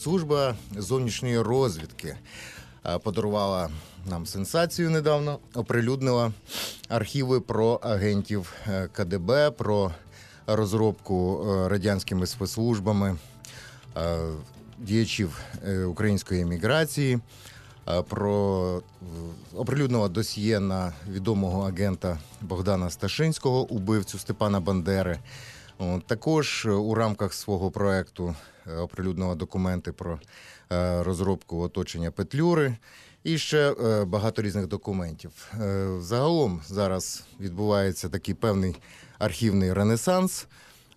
Служба зовнішньої розвідки подарувала нам сенсацію недавно, оприлюднила архіви про агентів КДБ, про розробку радянськими спецслужбами діячів української еміграції, оприлюднила досьє на відомого агента Богдана Сташинського, убивцю Степана Бандери. Також у рамках свого проекту оприлюднила документи про розробку оточення Петлюри і ще багато різних документів. Загалом зараз відбувається такий певний архівний ренесанс.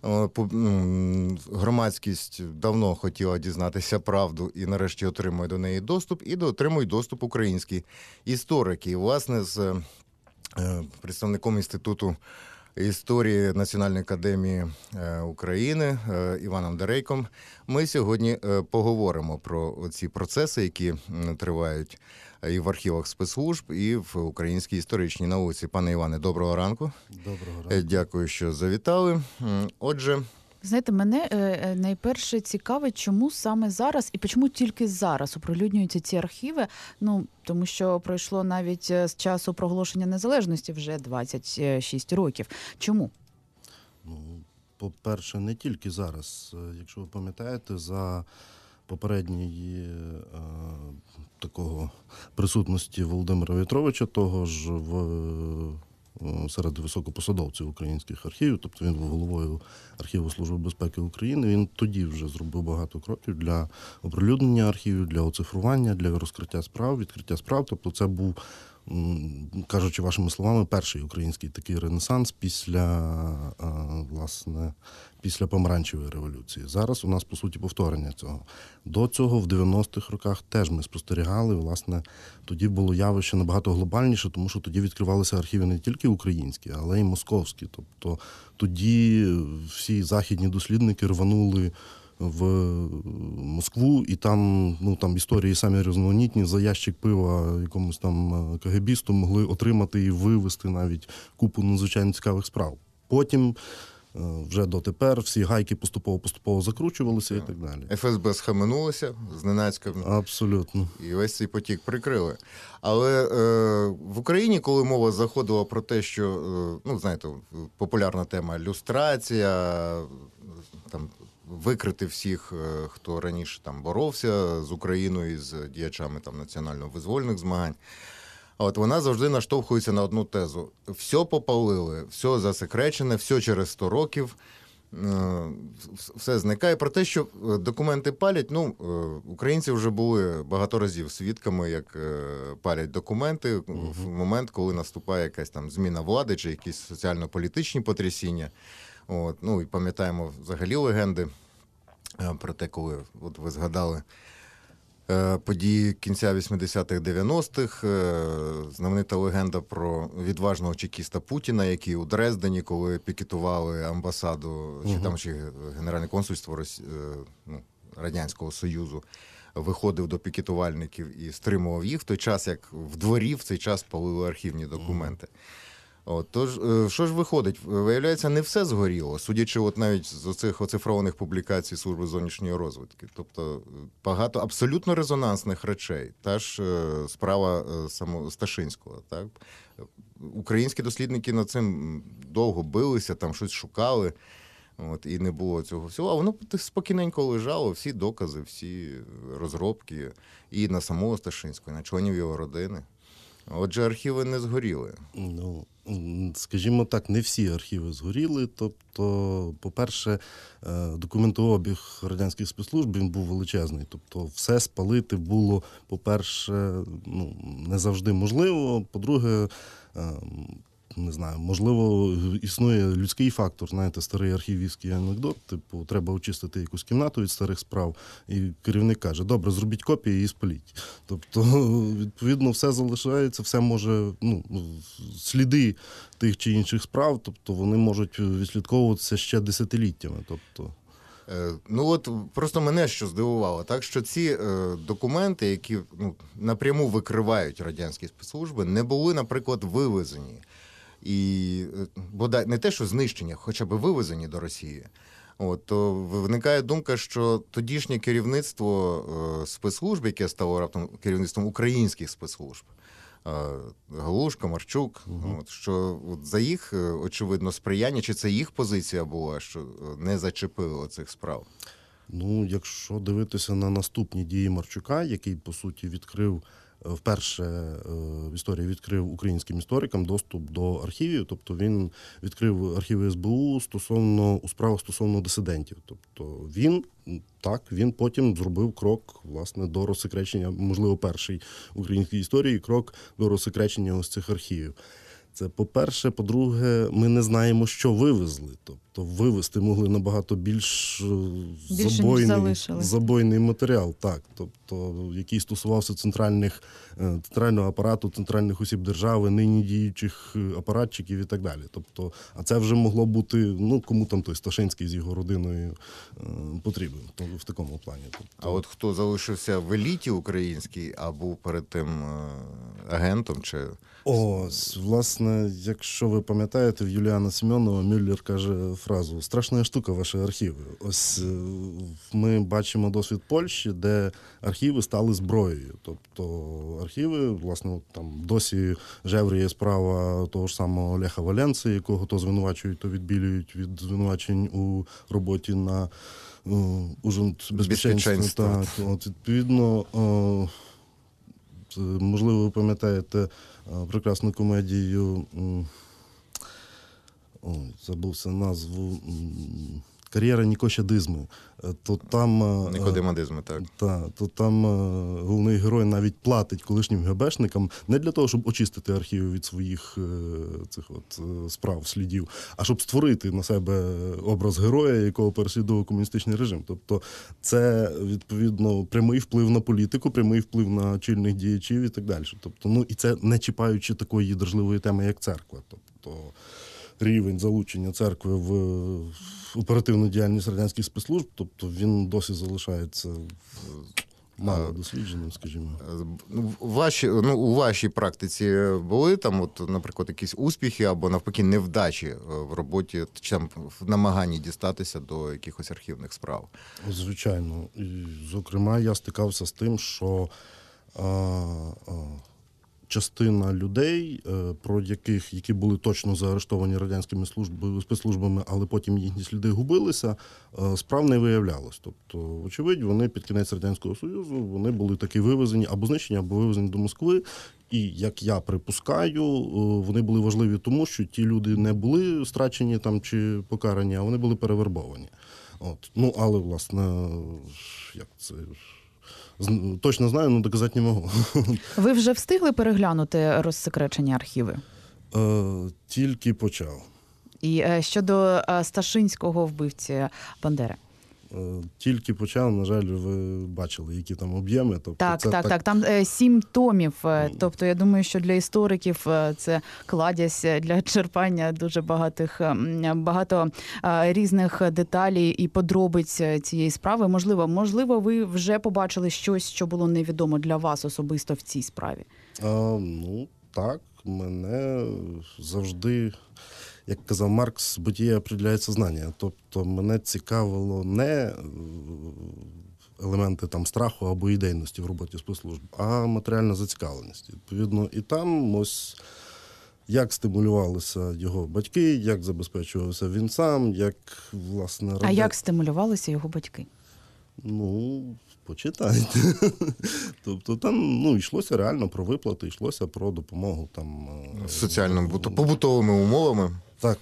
Громадськість давно хотіла дізнатися правду і нарешті отримує до неї доступ, і отримують доступ українські історики. І, власне, з представником Інституту історії Національної академії України Іваном Дерейком ми сьогодні поговоримо про ці процеси, які тривають і в архівах спецслужб, і в українській історичній науці. Пане Іване, доброго ранку. Доброго ранку. Дякую, що завітали. Отже, знаєте, мене найперше цікавить, чому саме зараз і чому тільки зараз оприлюднюються ці архіви. Тому що пройшло навіть з часу проголошення незалежності вже 26 років. Чому? По-перше, не тільки зараз. Якщо ви пам'ятаєте, за попередньої такого присутності Володимира В'ятровича, того ж серед високопосадовців українських архівів, тобто він був головою архіву Служби безпеки України, він тоді вже зробив багато кроків для оприлюднення архівів, для оцифрування, для розкриття справ, відкриття справ. Тобто це був, кажучи вашими словами, перший український такий ренесанс після Помаранчевої революції. Зараз у нас, по суті, повторення цього. До цього в 90-х роках теж ми спостерігали, власне, тоді було явище набагато глобальніше, тому що тоді відкривалися архіви не тільки українські, але й московські. Тобто тоді всі західні дослідники рванули в Москву, і там історії самі різноманітні, за ящик пива якомусь там КГБісту могли отримати і вивезти навіть купу надзвичайно цікавих справ. Потім вже дотепер всі гайки поступово закручувалися і так далі. ФСБ схаменулося зненацька. Абсолютно. І весь цей потік прикрили. Але в Україні, коли мова заходила про те, що, знаєте, популярна тема люстрація, там, викрити всіх, хто раніше там боровся з Україною, з діячами там національно-визвольних змагань, вона завжди наштовхується на одну тезу. Все попалили, все засекречене, все через 100 років, все зникає. Про те, що документи палять, українці вже були багато разів свідками, як палять документи в момент, коли наступає якась там зміна влади чи якісь соціально-політичні потрясіння. І пам'ятаємо взагалі легенди про те, коли ви згадали події кінця 80-х, 90-х, знаменита легенда про відважного чекіста Путіна, який у Дрездені, коли пікетували амбасаду, чи Генеральне консульство Радянського Союзу, виходив до пікетувальників і стримував їх в той час, як в дворі в цей час палили архівні документи. Тож, що ж виходить? Виявляється, не все згоріло, судячи навіть з оцих оцифрованих публікацій Служби зовнішньої розвідки. Тобто багато абсолютно резонансних речей. Та ж справа Сташинського. Так? Українські дослідники над цим довго билися, там щось шукали, і не було цього всього. А воно спокійненько лежало, всі докази, всі розробки і на самого Сташинського, і на членів його родини. Отже, архіви не згоріли. Скажімо так, не всі архіви згоріли. Тобто, по-перше, документообіг радянських спецслужб він був величезний. Тобто, все спалити було, по-перше, не завжди можливо. По-друге, не знаю, можливо, існує людський фактор, знаєте, старий архівістський анекдот, типу, треба очистити якусь кімнату від старих справ, і керівник каже, добре, зробіть копії і спаліть. Тобто, відповідно, все залишається, все може, сліди тих чи інших справ, тобто вони можуть відслідковуватися ще десятиліттями, тобто. Просто мене що здивувало, так, що ці документи, які напряму викривають радянські спецслужби, не були, наприклад, вивезені. І бодай не те, що знищення, хоча б вивезені до Росії, То виникає думка, що тодішнє керівництво спецслужб, яке стало раптом керівництвом українських спецслужб, Галушко, Марчук, що за їх, очевидно, сприяння, чи це їх позиція була, що не зачепили оцих справ? Ну, якщо дивитися на наступні дії Марчука, який, по суті, вперше в історії відкрив українським історикам доступ до архівів, тобто він відкрив архіви СБУ у справах стосовно дисидентів. Тобто він потім зробив крок, власне, до розсекречення, можливо, перший в українській історії крок до розсекречення ось цих архівів. Це по-перше. По-друге, ми не знаємо, що вивезли. Тобто вивезти могли набагато більш забойний матеріал, так. Тобто, який стосувався центрального апарату, центральних осіб держави, нині діючих апаратчиків і так далі. Тобто, а це вже могло бути, кому там той Сташинський з його родиною потрібен в такому плані. Тобто, а от хто залишився в еліті українській, а був перед тим агентом, чи... Ось, власне, якщо ви пам'ятаєте, в Юліана Семенова Мюллер каже фразу «Страшна штука ваші архіви». Ось ми бачимо досвід Польщі, де архіви стали зброєю. Тобто архіви, власне, там досі жевріє справа того ж самого Леха Валенси, якого то звинувачують, то відбілюють від звинувачень у роботі на безпеченство. От, відповідно, можливо, ви пам'ятаєте прекрасну комедію, забувся назву, «Кар'єра Нікоша Дизми». Нікодима Дизми, так. То там головний герой навіть платить колишнім ГБшникам не для того, щоб очистити архіви від своїх справ, слідів, а щоб створити на себе образ героя, якого переслідував комуністичний режим. Тобто це, відповідно, прямий вплив на політику, прямий вплив на чільних діячів і так далі. Тобто, і це не чіпаючи такої дражливої теми, як церква. Тобто рівень залучення церкви в оперативну діяльність радянських спецслужб, тобто він досі залишається мало дослідженим, скажімо. У вашій практиці були там, наприклад, якісь успіхи або, навпаки, невдачі в роботі, чи там в намаганні дістатися до якихось архівних справ? Звичайно. І, зокрема, я стикався з тим, що частина людей, які були точно заарештовані радянськими спецслужбами, але потім їхні сліди губилися, справ не виявлялось. Тобто, очевидь, вони під кінець Радянського Союзу, вони були таки вивезені, або знищені, або вивезені до Москви. І, як я припускаю, вони були важливі тому, що ті люди не були страчені там чи покарані, а вони були перевербовані. Але, власне, як це... Точно знаю, але доказати не можу. Ви вже встигли переглянути розсекречені архіви? Тільки почав. І щодо Сташинського вбивці Бандери? Тільки почав, на жаль, ви бачили, які там об'єми. Тобто, так. Там 7 томів. Тобто, я думаю, що для істориків це кладязь для черпання дуже багато різних деталей і подробиць цієї справи. Можливо, ви вже побачили щось, що було невідомо для вас особисто в цій справі? Так, мене завжди... Як казав Маркс, бытие определяє сознання. Тобто мене цікавило не елементи там страху або ідейності в роботі спецслужб, а матеріальна зацікавленість. Відповідно, і там ось як стимулювалися його батьки, як забезпечувався він сам, як, власне... А як стимулювалися його батьки? Почитайте. Тобто там йшлося реально про виплати, йшлося про допомогу там соціальними побутовими умовами. Так.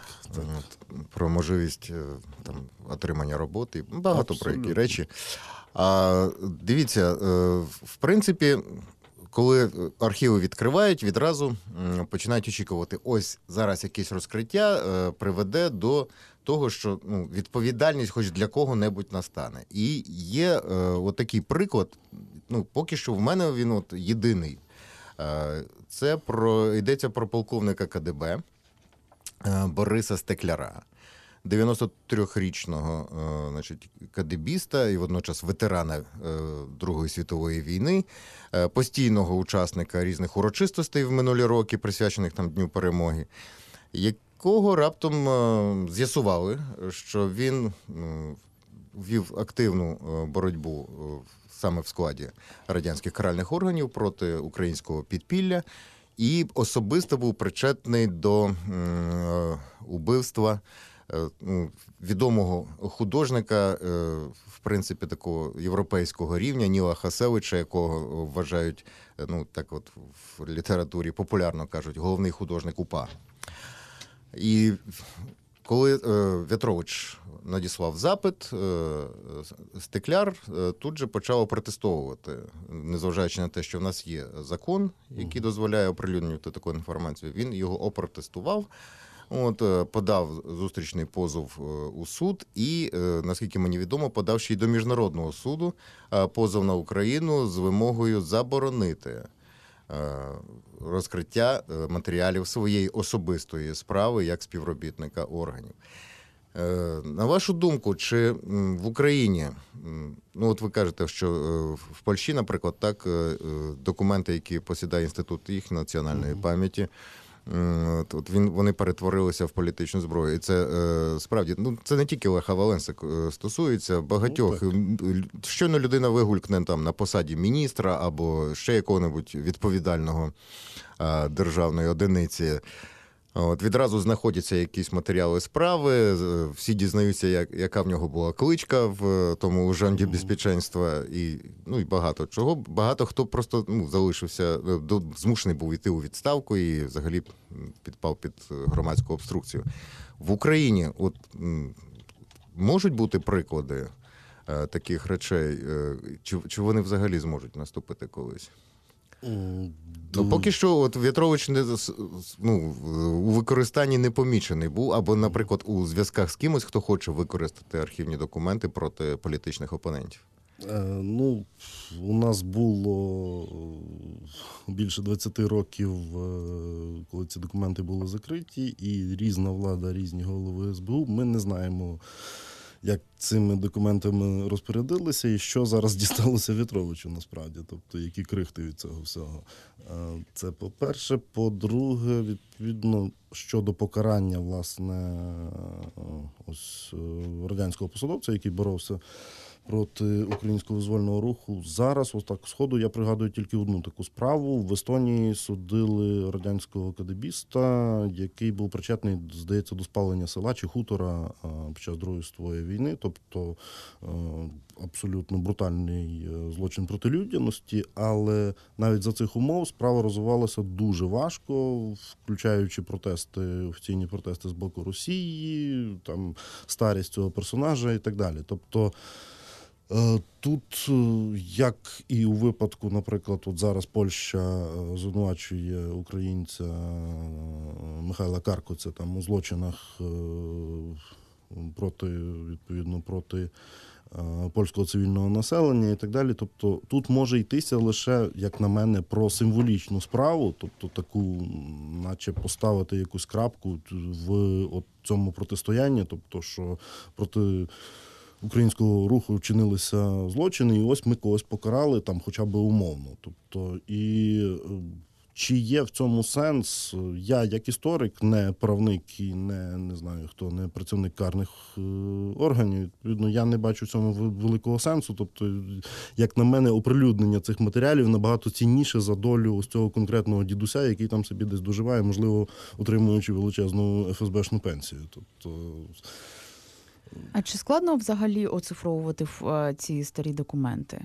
Про можливість там отримання роботи, багато Абсолютно. Про які речі. Дивіться, в принципі, коли архіви відкривають, відразу починають очікувати, ось зараз якесь розкриття приведе до того, що відповідальність хоч для кого-небудь настане. І є отакий приклад, поки що в мене він єдиний. Це йдеться про полковника КДБ Бориса Стекляра, 93-річного кадебіста і водночас ветерана Другої світової війни, постійного учасника різних урочистостей в минулі роки, присвячених там Дню Перемоги. якого раптом з'ясували, що він вів активну боротьбу саме в складі радянських каральних органів проти українського підпілля і особисто був причетний до убивства відомого художника, в принципі, такого європейського рівня Ніла Хасевича, якого вважають, так от в літературі популярно кажуть, головний художник УПА. І коли В'ятрович надіслав запит, Стекляр тут же почав протестовувати, незважаючи на те, що в нас є закон, який дозволяє оприлюднювати таку інформацію. Він його опротестував, подав зустрічний позов у суд і, наскільки мені відомо, подав ще й до Міжнародного суду позов на Україну з вимогою заборонити розкриття матеріалів своєї особистої справи як співробітника органів. На вашу думку, чи в Україні, ви кажете, що в Польщі, наприклад, так, документи, які посідає інститут їх національної пам'яті, вони перетворилися в політичну зброю. І це справді, це не тільки Леха Валенси стосується багатьох. Щойно людина вигулькне там на посаді міністра або ще якого-небудь відповідального державної одиниці. Відразу знаходяться якісь матеріали справи, всі дізнаються, яка в нього була кличка в тому ужанді безпеченства і багато чого. Багато хто просто залишився, змушений був йти у відставку і взагалі підпав під громадську обструкцію. В Україні можуть бути приклади таких речей, чи вони взагалі зможуть наступити колись? Поки що В'ятрович у використанні не помічений був, або, наприклад, у зв'язках з кимось, хто хоче використати архівні документи проти політичних опонентів. У нас було більше 20 років, коли ці документи були закриті, і різна влада, різні голови СБУ. Ми не знаємо, як цими документами розпорядилися і що зараз дісталося В'ятровичу насправді, тобто які крихти від цього всього. Це по-перше. По-друге, відповідно, щодо покарання, власне, радянського посадовця, який боровся проти українського визвольного руху. Зараз, сходу, я пригадую тільки одну таку справу. В Естонії судили радянського кадебіста, який був причетний, здається, до спалення села чи хутора під час Другої світової війни. Тобто абсолютно брутальний злочин проти людяності, але навіть за цих умов справа розвивалася дуже важко, включаючи офіційні протести з боку Росії, там старість цього персонажа і так далі. Тобто тут, як і у випадку, наприклад, зараз Польща звинувачує українця Михайла Каркоця у злочинах проти польського цивільного населення і так далі. Тобто тут може йтися лише, як на мене, про символічну справу, тобто таку, наче поставити якусь крапку в цьому протистоянні, тобто що проти українського руху вчинилися злочини, і ось ми когось покарали хоча б умовно. Тобто, і чи є в цьому сенс? Я, як історик, не правник і не знаю хто, не працівник карних органів, відповідно, я не бачу в цьому великого сенсу. Тобто, як на мене, оприлюднення цих матеріалів набагато цінніше за долю ось цього конкретного дідуся, який там собі десь доживає, можливо, отримуючи величезну ФСБшну пенсію. Тобто... А чи складно взагалі оцифровувати ці старі документи?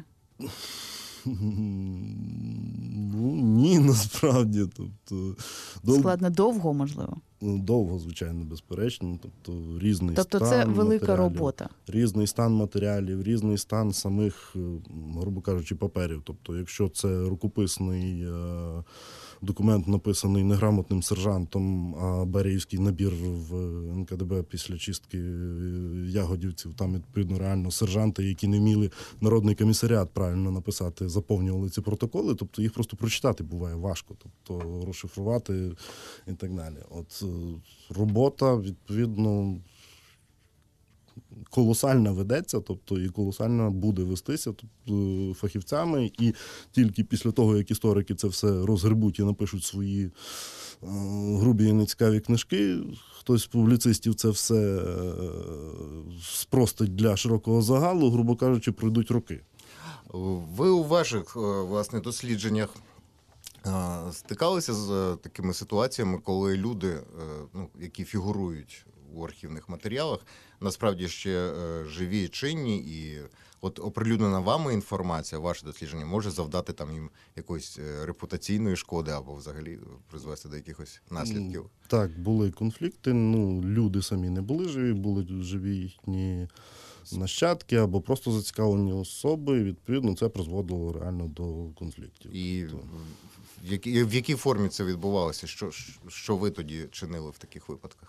Ні, насправді. Тобто, складно довго, можливо? Довго, звичайно, безперечно. Тобто різний тобто стан це велика матеріалів, робота? Різний стан матеріалів, різний стан самих, грубо кажучи, паперів. Тобто, якщо це рукописний документ, написаний неграмотним сержантом, а беріївський набір в НКДБ після чистки ягодівців, там, відповідно, реально сержанти, які не вміли народний комісаріат правильно написати, заповнювали ці протоколи, тобто їх просто прочитати буває важко, тобто розшифрувати і так далі. Робота, відповідно, колосальна ведеться, тобто і колосальна буде вестися фахівцями, і тільки після того, як історики це все розгребуть і напишуть свої грубі і нецікаві книжки, хтось з публіцистів це все спростить для широкого загалу, грубо кажучи, пройдуть роки. Ви у ваших, власне, дослідженнях стикалися з такими ситуаціями, коли люди, які фігурують у архівних матеріалах, насправді ще живі і чинні, і от оприлюднена вами інформація, ваше дослідження, може завдати там їм якоїсь репутаційної шкоди або взагалі призвести до якихось наслідків? Так, були конфлікти, люди самі не були живі, були живі їхні нащадки або просто зацікавлені особи, і, відповідно, це призводило реально до конфліктів. І в якій формі це відбувалося? Що ви тоді чинили в таких випадках?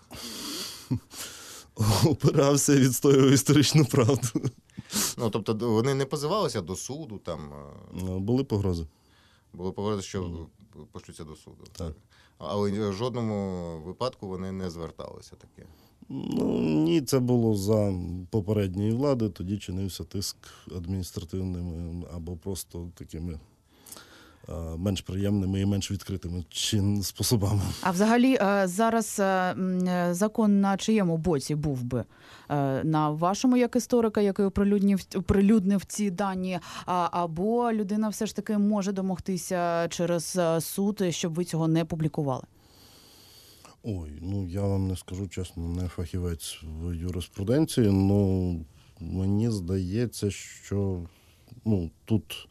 Опирався і відстоював історичну правду. Тобто вони не позивалися до суду? Були погрози. Були погрози, що пошлються до суду. Так. Але в жодному випадку вони не зверталися таке? Ні, це було за попередньої влади, тоді чинився тиск адміністративними або просто такими менш приємними і менш відкритими способами. А взагалі зараз закон на чиєму боці був би? На вашому, як історика, який оприлюднив ці дані, або людина все ж таки може домогтися через суд, щоб ви цього не публікували? Ой, я вам не скажу чесно, не фахівець в юриспруденції, мені здається, що тут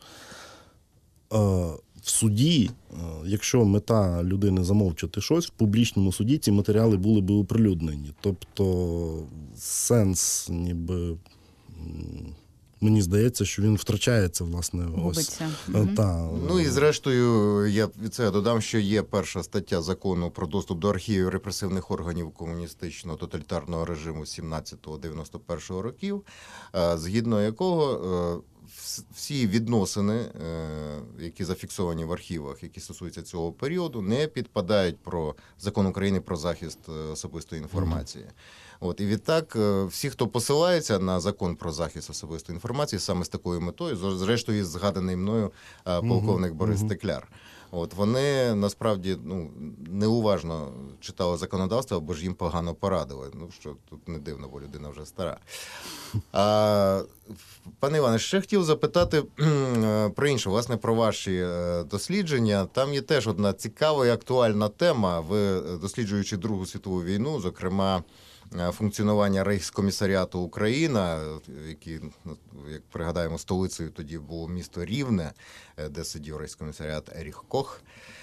в суді, якщо мета людини замовчати щось, в публічному суді ці матеріали були би оприлюднені. Тобто сенс, ніби, мені здається, що він втрачається, власне. Губиться. І зрештою, я від це додам, що є перша стаття закону про доступ до архівів репресивних органів комуністичного тоталітарного режиму 17-91 років, згідно якого всі відносини, які зафіксовані в архівах, які стосуються цього періоду, не підпадають про закон України про захист особистої інформації. І відтак всі, хто посилається на закон про захист особистої інформації саме з такою метою, зрештою згаданий мною полковник Борис Стекляр, вони насправді неуважно читали законодавство, або ж їм погано порадили. Що тут не дивно, бо людина вже стара. Пане Іване, ще хотів запитати про інше, власне, про ваші дослідження. Там є теж одна цікава і актуальна тема. Ви, досліджуючи Другу світову війну, зокрема, функціонування Рейхскомісаріату Україна, який, як пригадаємо, столицею тоді було місто Рівне, де сидів Рейхскомісаріат Еріх Кох.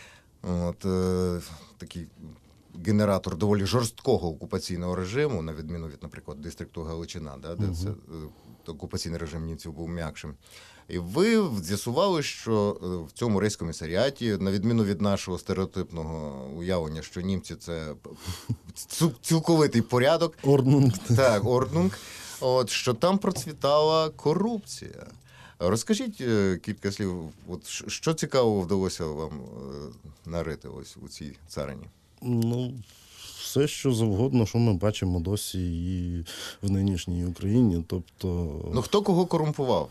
Такий генератор доволі жорсткого окупаційного режиму, на відміну від, наприклад, дистрикту Галичина, де це окупаційний режим німців був м'якшим. І ви з'ясували, що в цьому рейхскомісаріаті, на відміну від нашого стереотипного уявлення, що німці – це цілковитий порядок. Орднунг. Так, орднунг. Що там процвітала корупція. Розкажіть кілька слів, що цікавого вдалося вам нарити у цій царині? Все, що завгодно, що ми бачимо досі і в нинішній Україні. Тобто... Хто кого корумпував?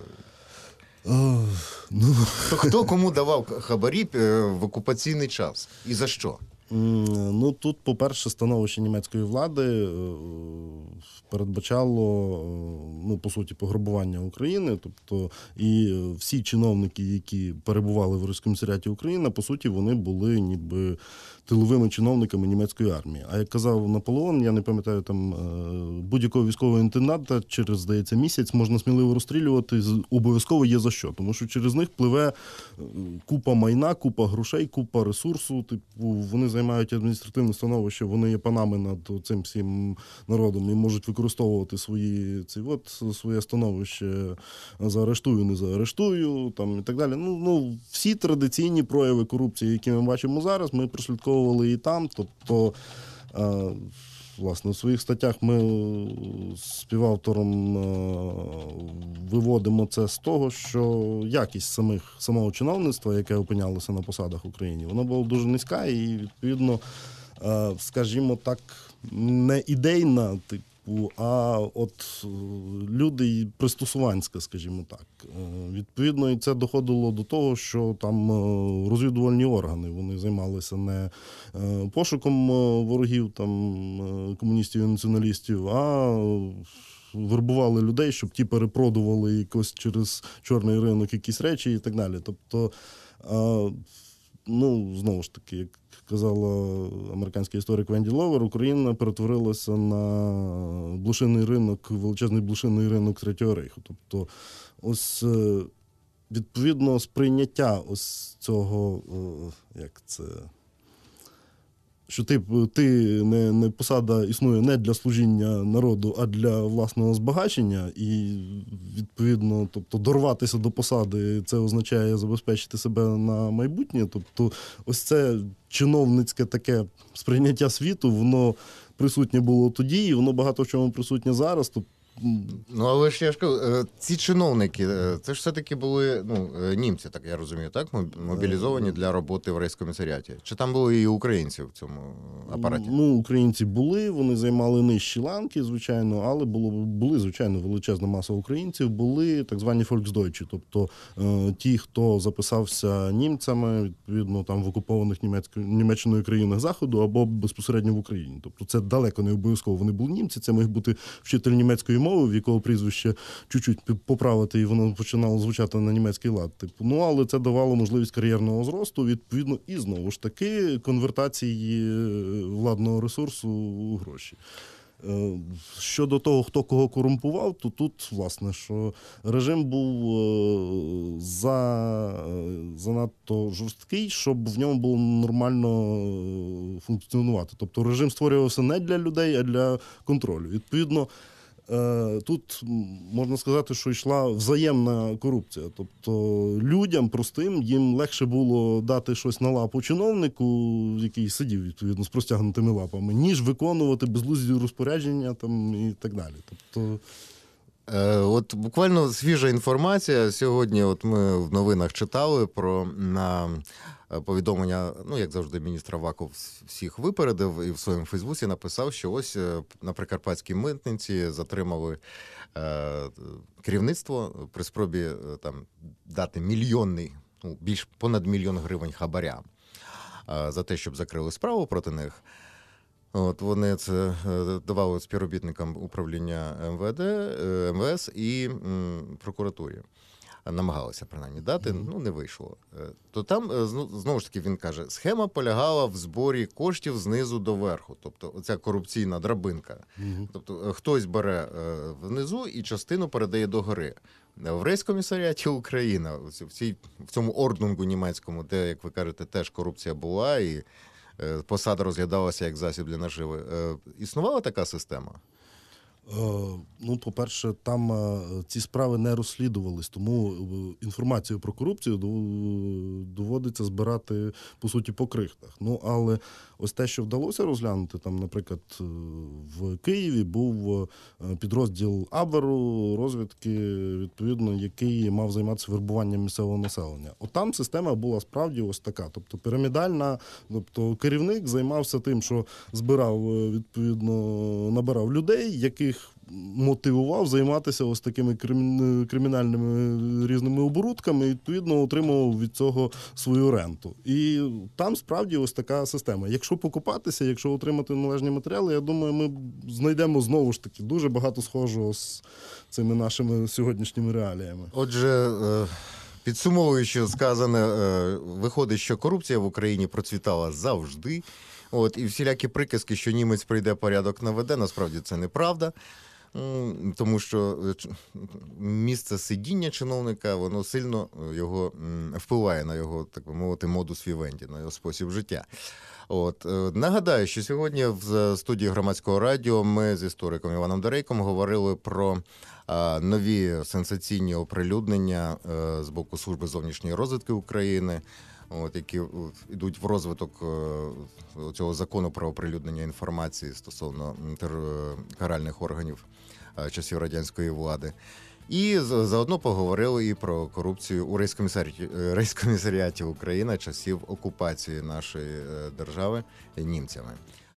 Хто кому давав хабарі в окупаційний час? І за що? Тут, по-перше, становище німецької влади передбачало, по суті, пограбування України. Тобто, і всі чиновники, які перебували в Рейхскомісаріаті України, по суті, вони були ніби тиловими чиновниками німецької армії. А як казав Наполеон, я не пам'ятаю, там будь-якого військового інтенданта через, здається, місяць можна сміливо розстрілювати, обов'язково є за що. Тому що через них пливе купа майна, купа грошей, купа ресурсу. Вони займають адміністративне становище, вони є панами над цим всім народом і можуть використовувати своє становище заарештую, не заарештую, і так далі. Всі традиційні прояви корупції, які ми бачимо зараз, ми прослідковували і там. Тобто, власне, у своїх статтях ми з співавтором виводимо це з того, що якість самого чиновництва, яке опинялося на посадах в Україні, вона була дуже низька і, відповідно, скажімо так, не ідейна, типу, а от люди пристосуванська, скажімо так. Відповідно, і це доходило до того, що там розвідувальні органи, вони займалися не пошуком ворогів, там, комуністів і націоналістів, а вербували людей, щоб ті перепродували якось через чорний ринок якісь речі і так далі. Тобто, ну, знову ж таки, як казала американський історик Венді Ловер, Україна перетворилася на блошиний ринок, величезний блошиний ринок Третього Рейху. Тобто, ось, відповідно, сприйняття ось цього, як це, що не посада існує не для служіння народу, а для власного збагачення, і, відповідно, тобто, дорватися до посади, це означає забезпечити себе на майбутнє. Тобто, ось це чиновницьке таке сприйняття світу, воно присутнє було тоді, і воно багато в чому присутнє зараз. Тобто, ну, але ж я ж кажу, ці чиновники, це ж все-таки були, ну, німці, так я розумію, так? Мобілізовані для роботи в рейскомісаріаті. Чи там були і українці в цьому апараті? Ну, українці були, вони займали нижчі ланки, звичайно, але були, звичайно, величезна маса українців, були так звані «Фольксдойчі», тобто ті, хто записався німцями, відповідно, там в окупованих Німеччиною країнах Заходу або безпосередньо в Україні. Тобто це далеко не обов'язково вони були німці, це міг бути вчитель німецької мови, в якого прізвище чуть-чуть поправити, і воно починало звучати на німецький лад. Типу. Ну, але це давало можливість кар'єрного зросту, відповідно, і знову ж таки конвертації владного ресурсу у гроші. Щодо того, хто кого корумпував, то тут, власне, що режим був занадто жорсткий, щоб в ньому було нормально функціонувати. Тобто режим створювався не для людей, а для контролю. Відповідно, тут можна сказати, що йшла взаємна корупція. Тобто людям простим, їм легше було дати щось на лапу чиновнику, який сидів, відповідно, з простягнутими лапами, ніж виконувати безглузді розпорядження там, і так далі. Тобто... От буквально свіжа інформація. Сьогодні от ми в новинах читали на повідомлення, ну, як завжди, міністр Аваков всіх випередив і в своєму Фейсбуці написав, що ось на Прикарпатській митниці затримали керівництво при спробі там дати мільйонний, ну, більш понад 1 мільйон гривень хабаря за те, щоб закрили справу проти них. От вони це давали співробітникам управління МВС і прокуратурі. Намагалися, принаймні, дати, ну, не вийшло. То там, знову ж таки, він каже, схема полягала в зборі коштів знизу до верху. Тобто, оця корупційна драбинка. Тобто, хтось бере внизу і частину передає догори. В рейскомісаріаті Україна, в цьому орднунгу німецькому, де, як ви кажете, теж корупція була, і посада розглядалася як засіб для наживи. Існувала така система? Ну, по-перше, там ці справи не розслідувались, тому інформацію про корупцію доводиться збирати, по суті, по крихтах. Ну, але ось те, що вдалося розглянути, там, наприклад, в Києві був підрозділ Абверу, розвідки, відповідно, який мав займатися вербуванням місцевого населення. От там система була справді ось така, тобто пірамідальна, тобто керівник займався тим, що збирав, відповідно, набирав людей, яких мотивував займатися ось такими кримінальними різними оборудками і, відповідно, отримував від цього свою ренту. І там справді ось така система. Якщо покопатися, якщо отримати належні матеріали, я думаю, ми знайдемо знову ж таки дуже багато схожого з цими нашими сьогоднішніми реаліями. Отже, підсумовуючи сказане, виходить, що корупція в Україні процвітала завжди. От, і всілякі приказки, що німець прийде, порядок наведе, насправді це неправда. Тому що місце сидіння чиновника, воно сильно його впливає на його, так би мовити, модус вівенді, на його спосіб життя. От. Нагадаю, що сьогодні в студії Громадського радіо ми з істориком Іваном Дерейком говорили про нові сенсаційні оприлюднення з боку Служби зовнішньої розвідки України, от, які йдуть в розвиток цього закону про оприлюднення інформації стосовно каральних органів часів радянської влади. І заодно поговорили і про корупцію у рейскомісаріаті України часів окупації нашої держави німцями.